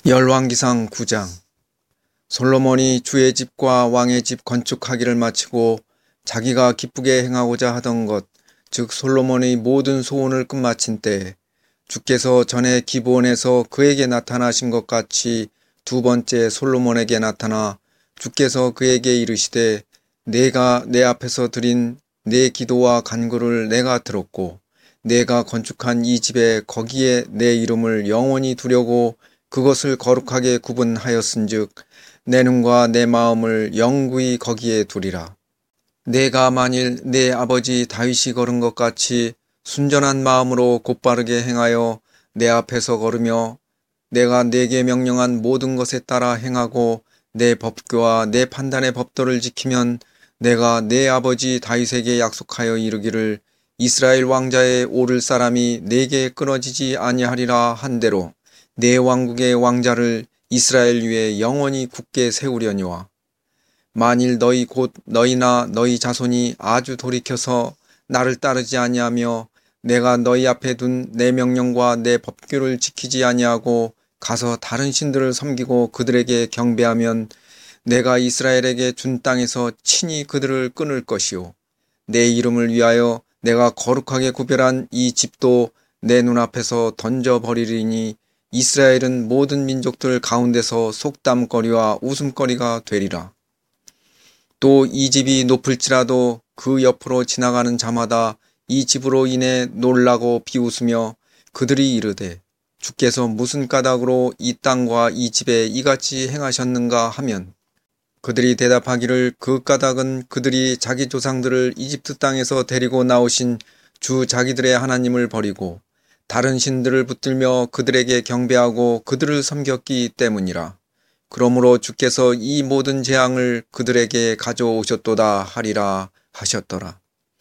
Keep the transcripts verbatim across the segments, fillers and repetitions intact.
열왕기상 구 장. 솔로몬이 주의 집과 왕의 집 건축하기를 마치고 자기가 기쁘게 행하고자 하던 것, 즉 솔로몬의 모든 소원을 끝마친 때에 주께서 전에 기브온에서 그에게 나타나신 것 같이 두 번째 솔로몬에게 나타나 주께서 그에게 이르시되 내가 내 앞에서 드린 내 기도와 간구를 내가 들었고 내가 건축한 이 집에 거기에 내 이름을 영원히 두려고 그것을 거룩하게 구분하였은즉 내 눈과 내 마음을 영구히 거기에 두리라. 내가 만일 내 아버지 다윗이 걸은 것 같이 순전한 마음으로 곧바르게 행하여 내 앞에서 걸으며 내가 내게 명령한 모든 것에 따라 행하고 내 법규와 내 판단의 법도를 지키면 내가 내 아버지 다윗에게 약속하여 이르기를 이스라엘 왕자에 오를 사람이 내게 끊어지지 아니하리라 한 대로 내 왕국의 왕자를 이스라엘 위에 영원히 굳게 세우려니와 만일 너희 곧 너희나 너희 자손이 아주 돌이켜서 나를 따르지 아니하며 내가 너희 앞에 둔 내 명령과 내 법규를 지키지 아니하고 가서 다른 신들을 섬기고 그들에게 경배하면 내가 이스라엘에게 준 땅에서 친히 그들을 끊을 것이요 내 이름을 위하여 내가 거룩하게 구별한 이 집도 내 눈앞에서 던져버리리니 이스라엘은 모든 민족들 가운데서 속담거리와 웃음거리가 되리라. 또 이 집이 높을지라도 그 옆으로 지나가는 자마다 이 집으로 인해 놀라고 비웃으며 그들이 이르되 주께서 무슨 까닭으로 이 땅과 이 집에 이같이 행하셨는가 하면 그들이 대답하기를 그 까닭은 그들이 자기 조상들을 이집트 땅에서 데리고 나오신 주 자기들의 하나님을 버리고 다른 신들을 붙들며 그들에게 경배하고 그들을 섬겼기 때문이라. 그러므로 주께서 이 모든 재앙을 그들에게 가져오셨도다 하리라 하셨더라.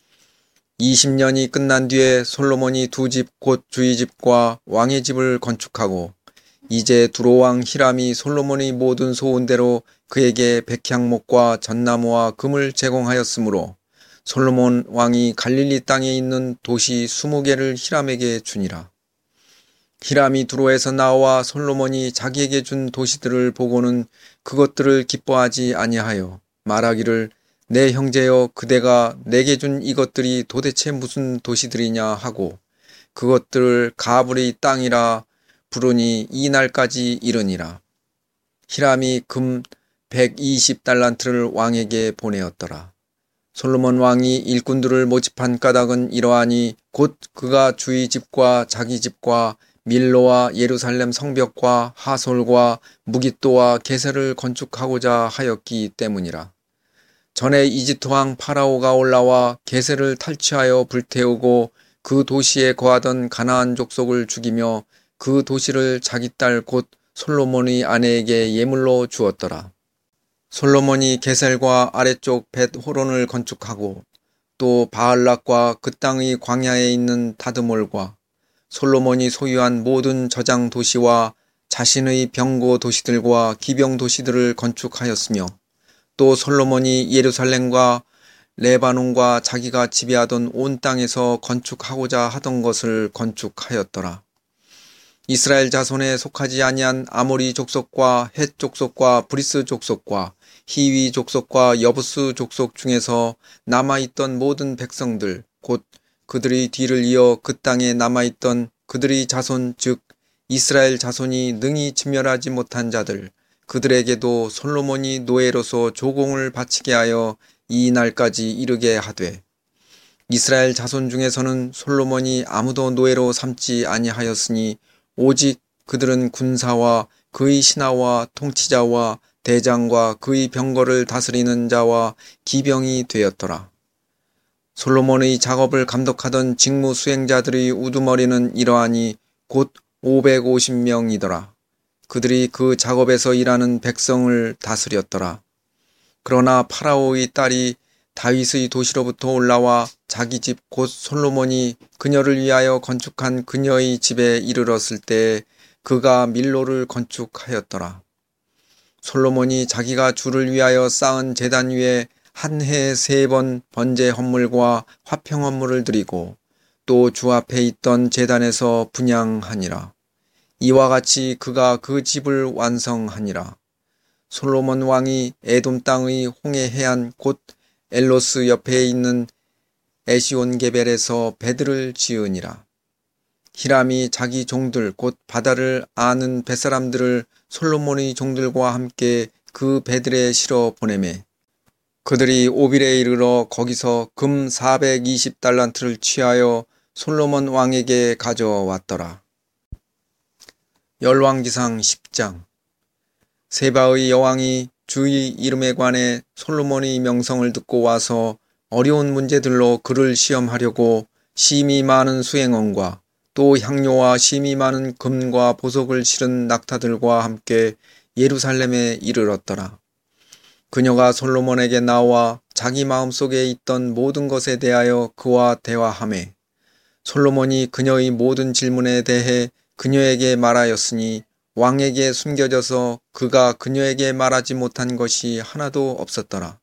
이십 년이 끝난 뒤에 솔로몬이 두 집 곧 주의 집과 왕의 집을 건축하고 이제 두로왕 히람이 솔로몬의 모든 소원대로 그에게 백향목과 전나무와 금을 제공하였으므로 솔로몬 왕이 갈릴리 땅에 있는 도시 스무 개를 히람에게 주니라. 히람이 두로에서 나와 솔로몬이 자기에게 준 도시들을 보고는 그것들을 기뻐하지 아니하여 말하기를 내 형제여 그대가 내게 준 이것들이 도대체 무슨 도시들이냐 하고 그것들을 가불의 땅이라 부르니 이 날까지 이르니라. 히람이 금 백이십 달란트를 왕에게 보내었더라. 솔로몬 왕이 일꾼들을 모집한 까닭은 이러하니 곧 그가 주의 집과 자기 집과 밀로와 예루살렘 성벽과 하솔과 무깃도와 게셀을 건축하고자 하였기 때문이라. 전에 이집트 왕 파라오가 올라와 게셀을 탈취하여 불태우고 그 도시에 거하던 가나안 족속을 죽이며 그 도시를 자기 딸 곧 솔로몬의 아내에게 예물로 주었더라. 솔로몬이 게셀과 아래쪽 벳호론을 건축하고 또 바알락과 그 땅의 광야에 있는 다드몰과 솔로몬이 소유한 모든 저장 도시와 자신의 병고 도시들과 기병 도시들을 건축하였으며 또 솔로몬이 예루살렘과 레바논과 자기가 지배하던 온 땅에서 건축하고자 하던 것을 건축하였더라. 이스라엘 자손에 속하지 아니한 아모리 족속과 헷 족속과 브리스 족속과 히위 족속과 여부스 족속 중에서 남아있던 모든 백성들 곧 그들의 뒤를 이어 그 땅에 남아있던 그들의 자손 즉 이스라엘 자손이 능히 진멸하지 못한 자들 그들에게도 솔로몬이 노예로서 조공을 바치게 하여 이 날까지 이르게 하되 이스라엘 자손 중에서는 솔로몬이 아무도 노예로 삼지 아니하였으니 오직 그들은 군사와 그의 신하와 통치자와 대장과 그의 병거를 다스리는 자와 기병이 되었더라. 솔로몬의 작업을 감독하던 직무 수행자들의 우두머리는 이러하니 곧 오백오십 명이더라. 그들이 그 작업에서 일하는 백성을 다스렸더라. 그러나 파라오의 딸이 다윗의 도시로부터 올라와 자기 집 곧 솔로몬이 그녀를 위하여 건축한 그녀의 집에 이르렀을 때에 그가 밀로를 건축하였더라. 솔로몬이 자기가 주를 위하여 쌓은 제단 위에 한 해에 세 번 번제 헌물과 화평 헌물을 드리고 또 주 앞에 있던 제단에서 분향하니라. 이와 같이 그가 그 집을 완성하니라. 솔로몬 왕이 에돔 땅의 홍해 해안 곧 엘로스 옆에 있는 에시온게벨에서 배들을 지으니라. 히람이 자기 종들 곧 바다를 아는 뱃사람들을 솔로몬의 종들과 함께 그 배들에 실어 보내매 그들이 오빌에 이르러 거기서 금 사백이십 달란트를 취하여 솔로몬 왕에게 가져왔더라. 열왕기상 십 장. 세바의 여왕이 주의 이름에 관해 솔로몬의 명성을 듣고 와서 어려운 문제들로 그를 시험하려고 심이 많은 수행원과 또 향료와 심이 많은 금과 보석을 실은 낙타들과 함께 예루살렘에 이르렀더라. 그녀가 솔로몬에게 나와 자기 마음속에 있던 모든 것에 대하여 그와 대화하매 솔로몬이 그녀의 모든 질문에 대해 그녀에게 말하였으니 왕에게 숨겨져서 그가 그녀에게 말하지 못한 것이 하나도 없었더라.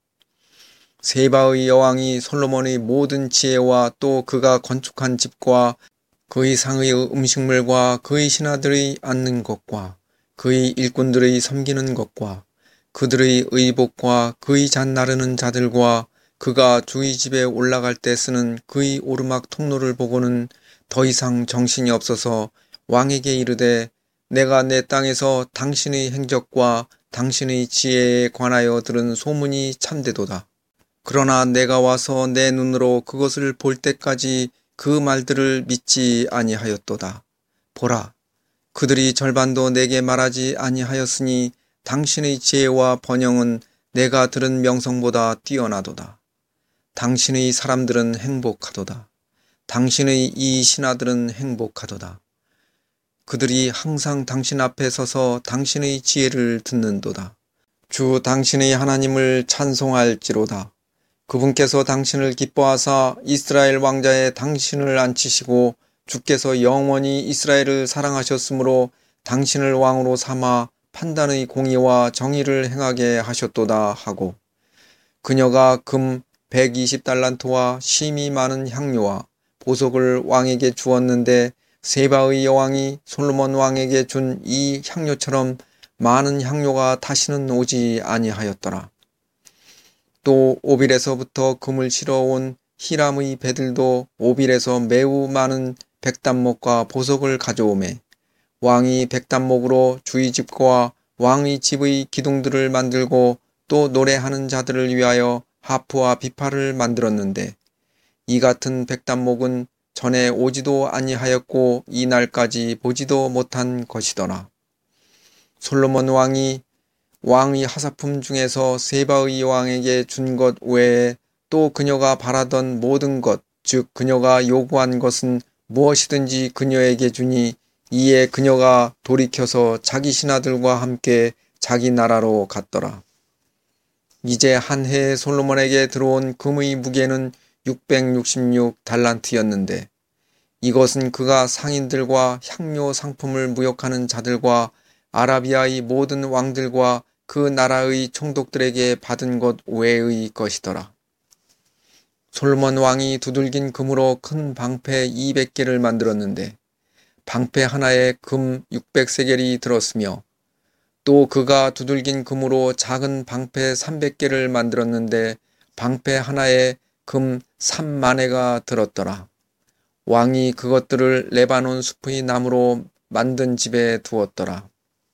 세바의 여왕이 솔로몬의 모든 지혜와 또 그가 건축한 집과 그의 상의 음식물과 그의 신하들의 앉는 것과 그의 일꾼들의 섬기는 것과 그들의 의복과 그의 잔 나르는 자들과 그가 주의 집에 올라갈 때 쓰는 그의 오르막 통로를 보고는 더 이상 정신이 없어서 왕에게 이르되 내가 내 땅에서 당신의 행적과 당신의 지혜에 관하여 들은 소문이 참되도다. 그러나 내가 와서 내 눈으로 그것을 볼 때까지 그 말들을 믿지 아니하였도다. 보라, 그들이 절반도 내게 말하지 아니하였으니 당신의 지혜와 번영은 내가 들은 명성보다 뛰어나도다. 당신의 사람들은 행복하도다. 당신의 이 신하들은 행복하도다. 그들이 항상 당신 앞에 서서 당신의 지혜를 듣는도다. 주 당신의 하나님을 찬송할지로다. 그분께서 당신을 기뻐하사 이스라엘 왕자에 당신을 앉히시고 주께서 영원히 이스라엘을 사랑하셨으므로 당신을 왕으로 삼아 판단의 공의와 정의를 행하게 하셨도다 하고 그녀가 금 백이십 달란트와 심이 많은 향료와 보석을 왕에게 주었는데 세바의 여왕이 솔로몬 왕에게 준 이 향료처럼 많은 향료가 다시는 오지 아니하였더라. 또 오빌에서부터 금을 실어온 히람의 배들도 오빌에서 매우 많은 백단목과 보석을 가져오매 왕이 백단목으로 주의 집과 왕의 집의 기둥들을 만들고 또 노래하는 자들을 위하여 하프와 비파를 만들었는데 이 같은 백단목은 전에 오지도 아니하였고 이 날까지 보지도 못한 것이더라. 솔로몬 왕이 왕의 하사품 중에서 세바의 왕에게 준 것 외에 또 그녀가 바라던 모든 것, 즉 그녀가 요구한 것은 무엇이든지 그녀에게 주니 이에 그녀가 돌이켜서 자기 신하들과 함께 자기 나라로 갔더라. 이제 한 해에 솔로몬에게 들어온 금의 무게는 육백육십육 달란트였는데 이것은 그가 상인들과 향료 상품을 무역하는 자들과 아라비아의 모든 왕들과 그 나라의 총독들에게 받은 것 외의 것이더라. 솔로몬 왕이 두들긴 금으로 큰 방패 이백 개를 만들었는데 방패 하나에 금 육백 세겔이 들었으며 또 그가 두들긴 금으로 작은 방패 삼백 개를 만들었는데 방패 하나에 금 삼만 회가 들었더라. 왕이 그것들을 레바논 숲의 나무로 만든 집에 두었더라.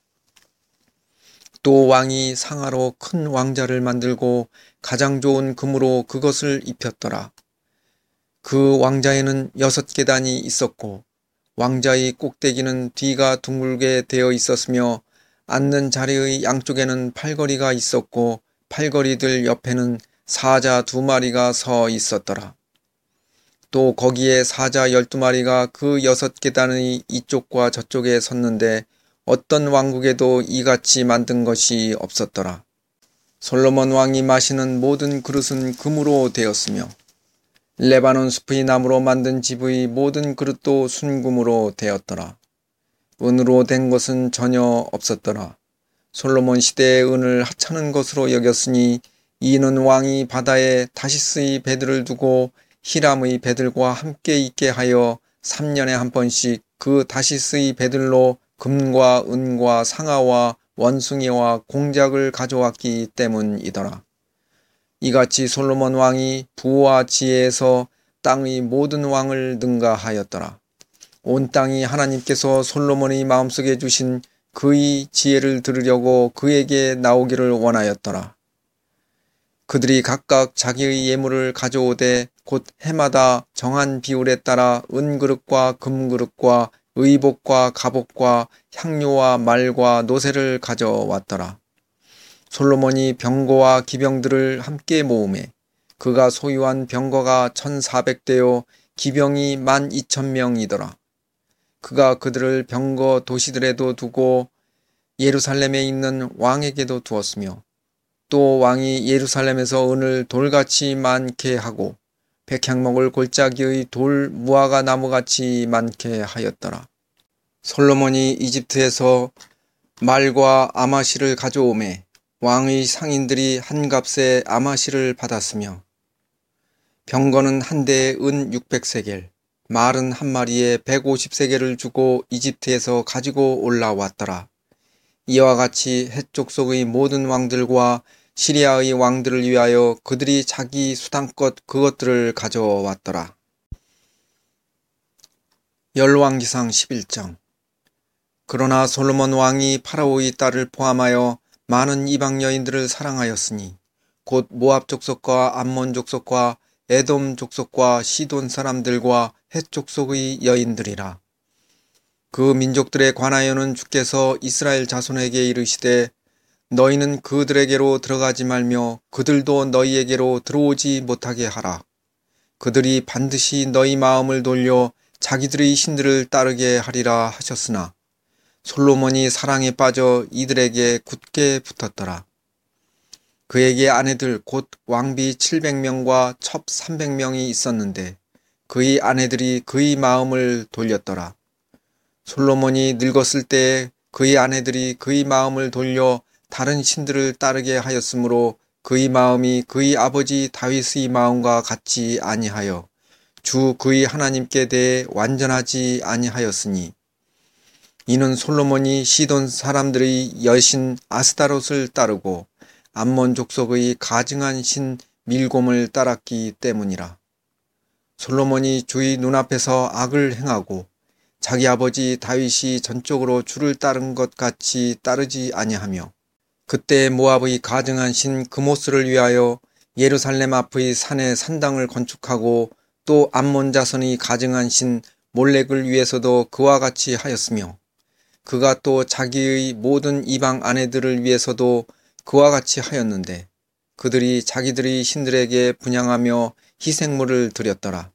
또 왕이 상하로 큰 왕자를 만들고 가장 좋은 금으로 그것을 입혔더라. 그 왕자에는 여섯 계단이 있었고 왕자의 꼭대기는 뒤가 둥글게 되어 있었으며 앉는 자리의 양쪽에는 팔걸이가 있었고 팔걸이들 옆에는 사자 두 마리가 서 있었더라. 또 거기에 사자 열두 마리가 그 여섯 계단의 이쪽과 저쪽에 섰는데 어떤 왕국에도 이같이 만든 것이 없었더라. 솔로몬 왕이 마시는 모든 그릇은 금으로 되었으며 레바논 숲의 나무로 만든 집의 모든 그릇도 순금으로 되었더라. 은으로 된 것은 전혀 없었더라. 솔로몬 시대의 은을 하찮은 것으로 여겼으니 이는 왕이 바다에 다시스의 배들을 두고 히람의 배들과 함께 있게 하여 삼 년에 한 번씩 그 다시스의 배들로 금과 은과 상아와 원숭이와 공작을 가져왔기 때문이더라. 이같이 솔로몬 왕이 부와 지혜에서 땅의 모든 왕을 능가하였더라. 온 땅이 하나님께서 솔로몬의 마음속에 주신 그의 지혜를 들으려고 그에게 나오기를 원하였더라. 그들이 각각 자기의 예물을 가져오되 곧 해마다 정한 비율에 따라 은그릇과 금그릇과 의복과 갑옷과 향료와 말과 노새를 가져왔더라. 솔로몬이 병거와 기병들을 함께 모으매 그가 소유한 병거가 천사백 대요 기병이 만 이천 명이더라. 그가 그들을 병거 도시들에도 두고 예루살렘에 있는 왕에게도 두었으며 또 왕이 예루살렘에서 은을 돌같이 많게 하고 백향목을 골짜기의 돌 무화과 나무같이 많게 하였더라. 솔로몬이 이집트에서 말과 아마실을 가져오매 왕의 상인들이 한 값에 아마실을 받았으며 병거는 한 대에 은 육백 세겔, 말은 한 마리에 백오십 세겔을 주고 이집트에서 가지고 올라왔더라. 이와 같이 헷 족속의 모든 왕들과 시리아의 왕들을 위하여 그들이 자기 수당껏 그것들을 가져왔더라. 열왕기상 십일 장. 그러나 솔로몬 왕이 파라오의 딸을 포함하여 많은 이방 여인들을 사랑하였으니 곧 모압 족속과 암몬 족속과 에돔 족속과 시돈 사람들과 헷 족속의 여인들이라. 그 민족들에 관하여는 주께서 이스라엘 자손에게 이르시되 너희는 그들에게로 들어가지 말며 그들도 너희에게로 들어오지 못하게 하라. 그들이 반드시 너희 마음을 돌려 자기들의 신들을 따르게 하리라 하셨으나 솔로몬이 사랑에 빠져 이들에게 굳게 붙었더라. 그에게 아내들 곧 왕비 칠백 명과 첩 삼백 명이 있었는데 그의 아내들이 그의 마음을 돌렸더라. 솔로몬이 늙었을 때에 그의 아내들이 그의 마음을 돌려 다른 신들을 따르게 하였으므로 그의 마음이 그의 아버지 다윗의 마음과 같지 아니하여 주 그의 하나님께 대해 완전하지 아니하였으니 이는 솔로몬이 시돈 사람들의 여신 아스타롯을 따르고 암몬 족속의 가증한 신 밀곰을 따랐기 때문이라. 솔로몬이 주의 눈앞에서 악을 행하고 자기 아버지 다윗이 전적으로 주를 따른 것 같이 따르지 아니하며 그때 모압의 가증한 신 그모스를 위하여 예루살렘 앞의 산에 산당을 건축하고 또 암몬 자손의 가증한 신 몰렉을 위해서도 그와 같이 하였으며 그가 또 자기의 모든 이방 아내들을 위해서도 그와 같이 하였는데 그들이 자기들의 신들에게 분향하며 희생물을 드렸더라.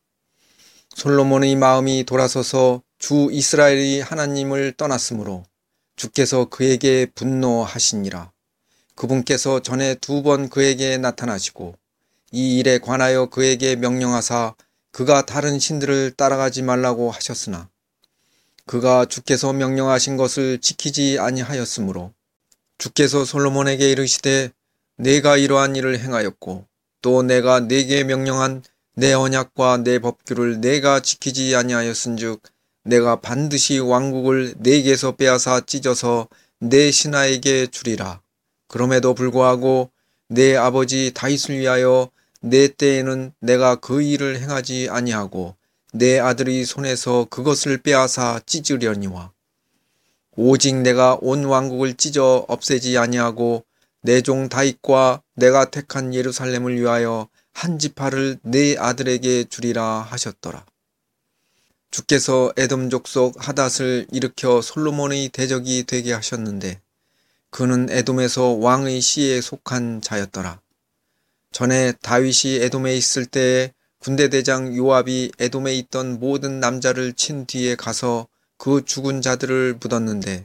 솔로몬의 마음이 돌아서서 주 이스라엘의 하나님을 떠났으므로 주께서 그에게 분노하시니라. 그분께서 전에 두 번 그에게 나타나시고 이 일에 관하여 그에게 명령하사 그가 다른 신들을 따라가지 말라고 하셨으나 그가 주께서 명령하신 것을 지키지 아니하였으므로 주께서 솔로몬에게 이르시되 내가 이러한 일을 행하였고 또 내가 네게 명령한 내 언약과 내 법규를 내가 지키지 아니하였은즉 내가 반드시 왕국을 네게서 빼앗아 찢어서 내 신하에게 주리라. 그럼에도 불구하고 내 아버지 다윗을 위하여 내 때에는 내가 그 일을 행하지 아니하고 내 아들의 손에서 그것을 빼앗아 찢으려니와 오직 내가 온 왕국을 찢어 없애지 아니하고 내 종 다윗과 내가 택한 예루살렘을 위하여 한 지파를 내 아들에게 주리라 하셨더라. 주께서 에돔 족속 하닷을 일으켜 솔로몬의 대적이 되게 하셨는데 그는 에돔에서 왕의 씨에 속한 자였더라. 전에 다윗이 에돔에 있을 때에 군대대장 요압이 에돔에 있던 모든 남자를 친 뒤에 가서 그 죽은 자들을 묻었는데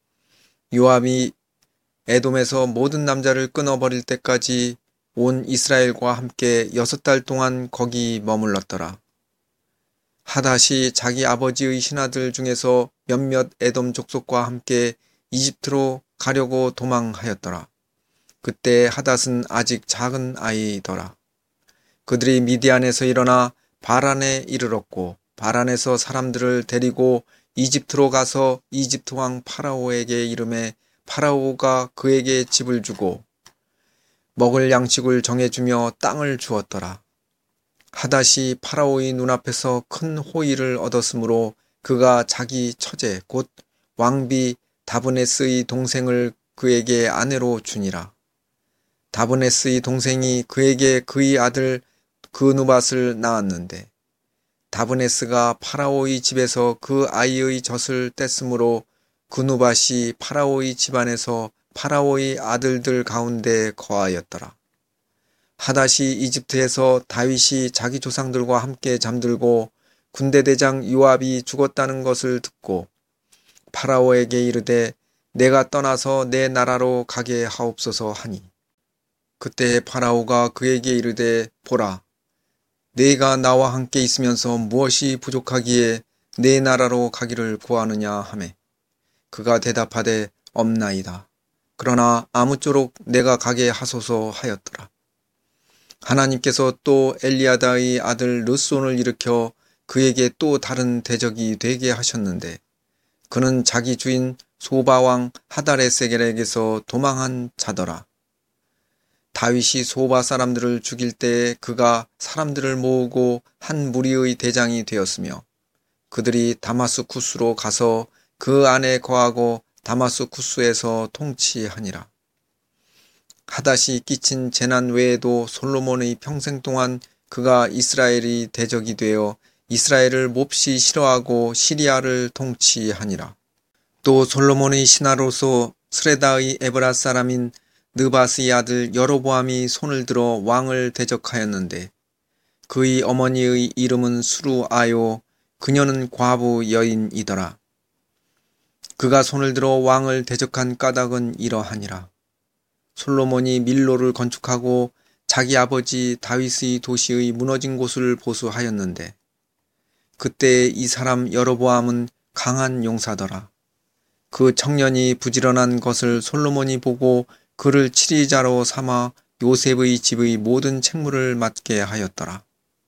요압이 에돔에서 모든 남자를 끊어버릴 때까지 온 이스라엘과 함께 여섯 달 동안 거기 머물렀더라. 하닷이 자기 아버지의 신하들 중에서 몇몇 에돔 족속과 함께 이집트로 가려고 도망하였더라. 그때 하닷은 아직 작은 아이더라. 그들이 미디안에서 일어나 바란에 이르렀고 바란에서 사람들을 데리고 이집트로 가서 이집트 왕 파라오에게 이르매 파라오가 그에게 집을 주고 먹을 양식을 정해주며 땅을 주었더라. 하닷이 파라오의 눈앞에서 큰 호의를 얻었으므로 그가 자기 처제 곧 왕비 다브네스의 동생을 그에게 아내로 주니라. 다브네스의 동생이 그에게 그의 아들 그누밧을 낳았는데 다브네스가 파라오의 집에서 그 아이의 젖을 뗐으므로 그누밧이 파라오의 집안에서 파라오의 아들들 가운데 거하였더라. 하닷이 이집트에서 다윗이 자기 조상들과 함께 잠들고 군대대장 요압이 죽었다는 것을 듣고 파라오에게 이르되 내가 떠나서 내 나라로 가게 하옵소서 하니 그때 파라오가 그에게 이르되 보라 네가 나와 함께 있으면서 무엇이 부족하기에 내 나라로 가기를 구하느냐 하매 그가 대답하되 없나이다. 그러나 아무쪼록 내가 가게 하소서 하였더라. 하나님께서 또 엘리아다의 아들 르손을 일으켜 그에게 또 다른 대적이 되게 하셨는데 그는 자기 주인 소바왕 하다레세겔에게서 도망한 자더라. 다윗이 소바 사람들을 죽일 때에 그가 사람들을 모으고 한 무리의 대장이 되었으며 그들이 다마스쿠스로 가서 그 안에 거하고 다마스쿠스에서 통치하니라. 하닷이 끼친 재난 외에도 솔로몬의 평생 동안 그가 이스라엘이 대적이 되어 이스라엘을 몹시 싫어하고 시리아를 통치하니라. 또 솔로몬의 신하로서 스레다의 에브라 사람인 느바스의 아들 여로보암이 손을 들어 왕을 대적하였는데 그의 어머니의 이름은 수루아요 그녀는 과부 여인이더라. 그가 손을 들어 왕을 대적한 까닭은 이러하니라. 솔로몬이 밀로를 건축하고 자기 아버지 다윗의 도시의 무너진 곳을 보수하였는데 그때 이 사람 여로보암은 강한 용사더라. 그 청년이 부지런한 것을 솔로몬이 보고 그를 치리자로 삼아 요셉의 집의 모든 책무를 맡게 하였더라.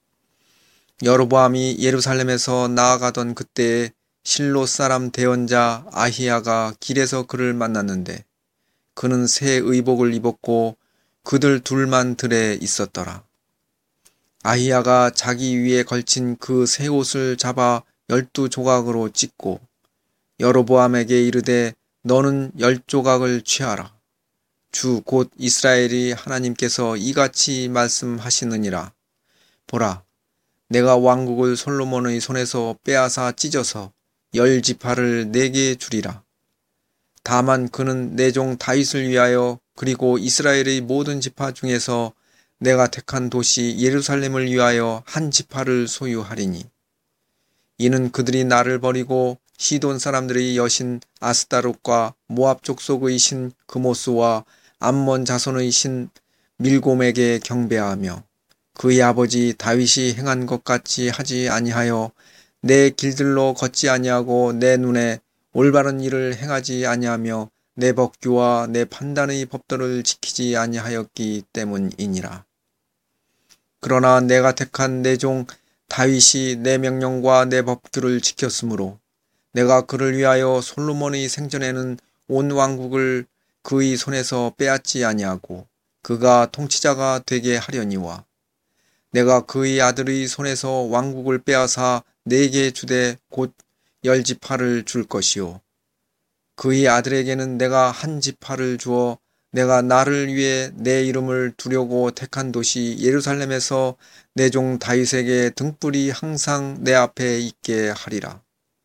여로보암이 예루살렘에서 나아가던 그때에 실로 사람 대언자 아히야가 길에서 그를 만났는데 그는 새 의복을 입었고 그들 둘만 들에 있었더라. 아히야가 자기 위에 걸친 그 새 옷을 잡아 열두 조각으로 찢고 여로보암에게 이르되 너는 열 조각을 취하라. 주 곧 이스라엘이 하나님께서 이같이 말씀하시느니라. 보라, 내가 왕국을 솔로몬의 손에서 빼앗아 찢어서 열 지파를 내게 주리라. 다만 그는 내 종 다윗을 위하여 그리고 이스라엘의 모든 지파 중에서 내가 택한 도시 예루살렘을 위하여 한 지파를 소유하리니 이는 그들이 나를 버리고 시돈 사람들의 여신 아스타롯과 모압 족속의 신 그모스와 암몬 자손의 신 밀곰에게 경배하며 그의 아버지 다윗이 행한 것 같이 하지 아니하여 내 길들로 걷지 아니하고 내 눈에 올바른 일을 행하지 아니하며 내 법규와 내 판단의 법도를 지키지 아니하였기 때문이니라. 그러나 내가 택한 내 종 다윗이 내 명령과 내 법규를 지켰으므로 내가 그를 위하여 솔로몬의 생전에는 온 왕국을 그의 손에서 빼앗지 아니하고 그가 통치자가 되게 하려니와 내가 그의 아들의 손에서 왕국을 빼앗아 네게 주되 곧 열 지파를 줄 것이요 그의 아들에게는 내가 한 지파를 주어 내가 나를 위해 내 이름을 두려고 택한 도시 예루살렘에서 내 종 다윗에게 등불이 항상 내 앞에 있게 하리라.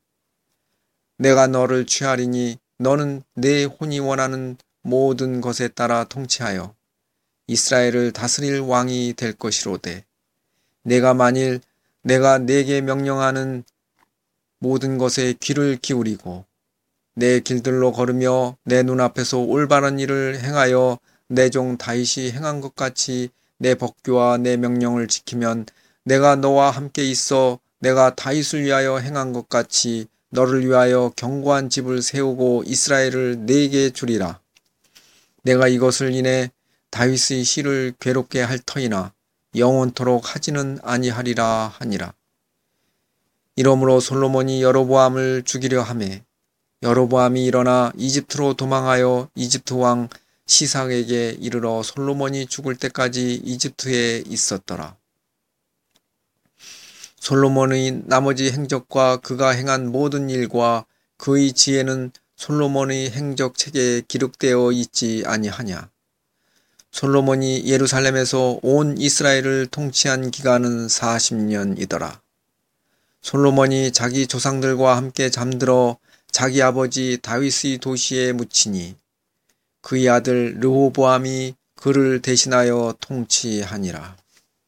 내가 너를 취하리니 너는 내 혼이 원하는 모든 것에 따라 통치하여 이스라엘을 다스릴 왕이 될 것이로되 내가 만일 내가 네게 명령하는 모든 것에 귀를 기울이고 내 길들로 걸으며 내 눈앞에서 올바른 일을 행하여 내 종 다윗이 행한 것 같이 내 법규와 내 명령을 지키면 내가 너와 함께 있어 내가 다윗을 위하여 행한 것 같이 너를 위하여 견고한 집을 세우고 이스라엘을 네게 주리라. 내가 이것을 인해 다윗의 씨를 괴롭게 할 터이나 영원토록 하지는 아니하리라 하니라. 이러므로 솔로몬이 여로보암을 죽이려 하매 여로보암이 일어나 이집트로 도망하여 이집트 왕 시삭에게 이르러 솔로몬이 죽을 때까지 이집트에 있었더라. 솔로몬의 나머지 행적과 그가 행한 모든 일과 그의 지혜는 솔로몬의 행적책에 기록되어 있지 아니하냐. 솔로몬이 예루살렘에서 온 이스라엘을 통치한 기간은 사십 년이더라. 솔로몬이 자기 조상들과 함께 잠들어 자기 아버지 다윗의 도시에 묻히니 그의 아들 르호보암이 그를 대신하여 통치하니라.